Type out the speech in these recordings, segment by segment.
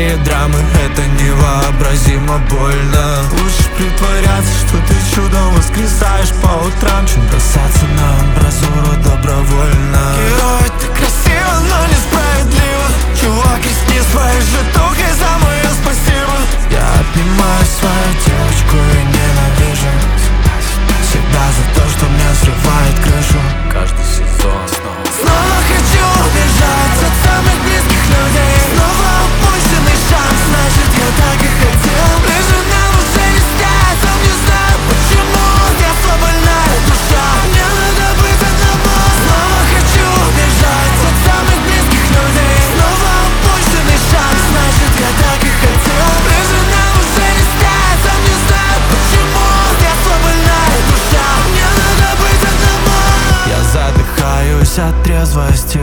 такие драмы, это невообразимо больно. Лучше притворяться, что ты чудом воскресаешь по утрам, чем бросаться на амбразуру добровольно. Герой, ты красиво, но несправедливо. Чувак, рискни своей житухой за мое спасибо. Я обнимаю свою девочку и ненавижу себя за то, что мне срывает крышу. Каждый сезон снова хочу убежать от самых близких людей. Снова упущенный шанс, значит я так и хотел. Ближе нам уже не стать, сам не знаю почему. Я слабольная душа, мне надо быть одному. Снова хочу убежать от самых близких людей. Снова упущенный шанс, значит я так и хотел. Ближе нам уже не стать, сам не знаю почему. Я слабольная душа, мне надо быть одному. Я задыхаюсь от трезвости,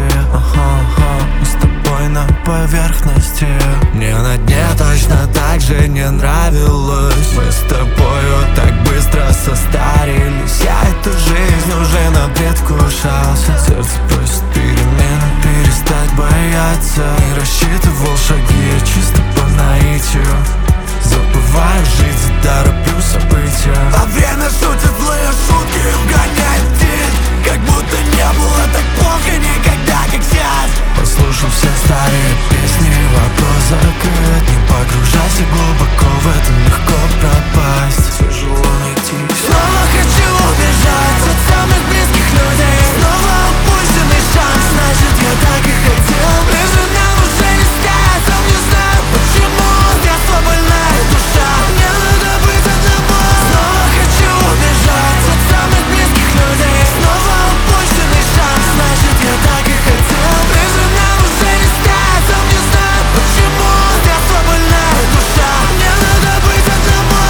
мы с тобой на поверхности. Мне на дне точно так же не нравилось. Мы с тобою так быстро состарились. Я эту жизнь уже на предвкушался. Сердце просит перемены, перестать бояться. Не рассчитывал шаги, чисто по наитию. Забываю жить и тороплю события. А время шутит злые шутки, вгоняет в тень. Как будто не было так плохо никогда, как сейчас. Послушал все старые песни, вопрос закрыт. Не погружайся глубоко, в этом легко пропасть. Тяжело найти. Снова хочу убежать от самых близких людей. Снова упущенный шанс, значит я так и хотел. Ближе нам уже не стать, сам не знаю почему. Я слабольная душа, мне надо быть одному. Снова хочу убежать от самых близких людей. Снова упущенный шанс, значит я так и хотел. Ближе нам уже не стать, сам не знаю почему. Я слабольная душа, мне надо быть одному.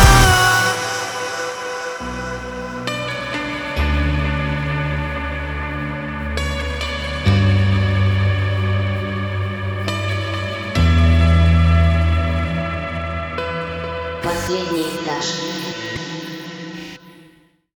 Последний этаж.